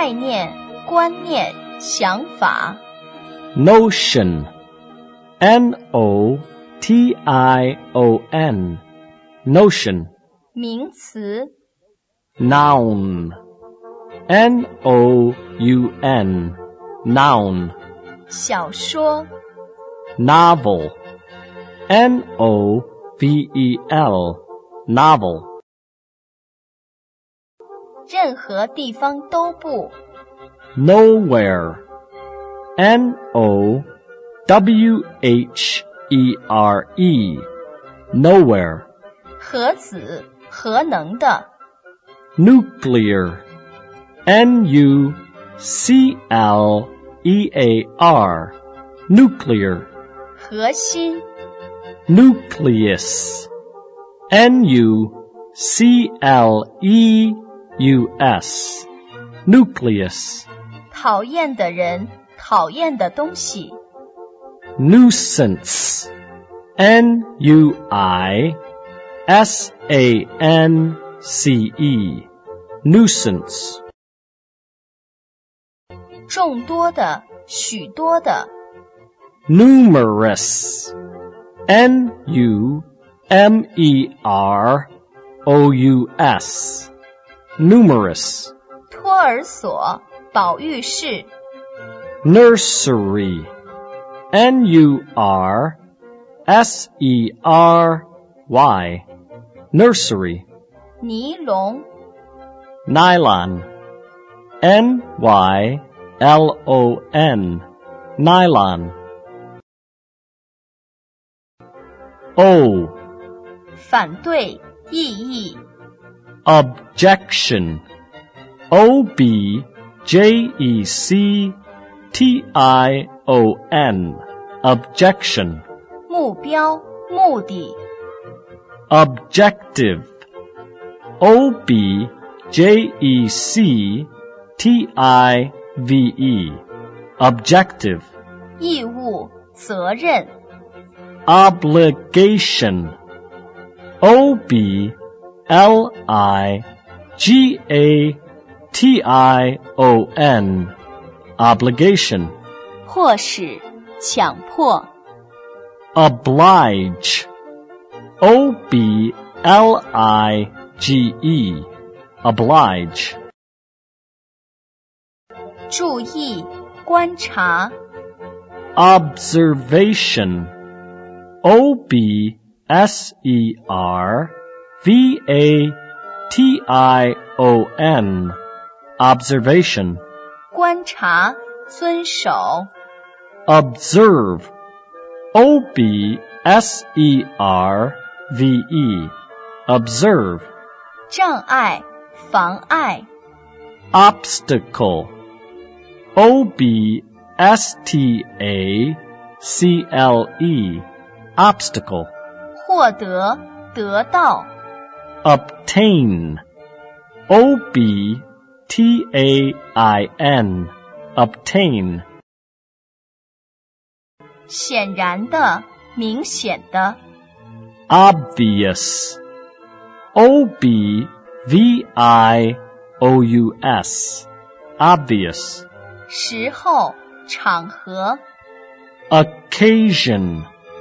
概念、观念、想法。 Notion, N-O-T-I-O-N, notion. 名词 Noun, N-O-U-N, noun. 小说 Novel, N-O-V-E-L, novel. 任何地方都不 Nowhere, N-O-W-H-E-R-E, nowhere. 核子核能的 Nuclear, N-U-C-L-E-A-R, nuclear. 核心 Nucleus, N-U-C-L-E-U-S, nucleus. 讨厌的人讨厌的东西 Nuisance, N-U-I-S-A-N-C-E, nuisance. 众多的许多的 Numerous, N-U-M-E-R-O-U-S, numerous. 托儿所保育室 Nursery, N-U-R-S-E-R-Y, nursery. 尼龙 Nylon, N-Y-L-O-N, nylon. O, 反对异议 objection, O-B-J-E-C-T-I-O-N, objection. 目标目的 Objective, O-B-J-E-C-T-I-V-E, objective. 义务责任 Obligation, O-B-L-I-G-A-T-I-O-N, obligation. 迫使强迫 Oblige, O-B-L-I-G-E, oblige. 注意观察 Observation, O-B-S-E-R-V-A-T-I-O-N, observation. 观察遵守 Observe, O-B-S-E-R-V-E, observe. 障碍妨碍 Obstacle, O-B-S-T-A-C-L-E, obstacle. 获得得到 Obtain, O-B-T-A-I-N, obtain. 显然的明显的 Obvious, O-B-V-I-O-U-S, obvious. 时候场合 Occasion,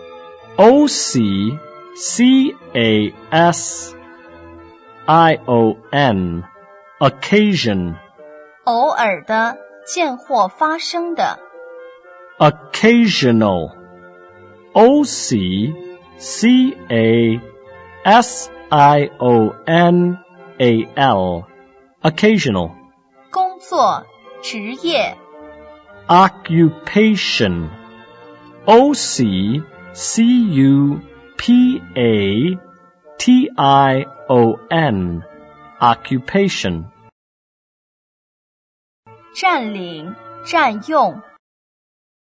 O-C-C-A-S-I-O-N, occasion. 偶尔的见或发生的 Occasional, O-C-C-A-S-I-O-N-A-L, occasional. 工作职业 Occupation, O-C-C-U-P-A-T-I-O-N, occupation. 占领占用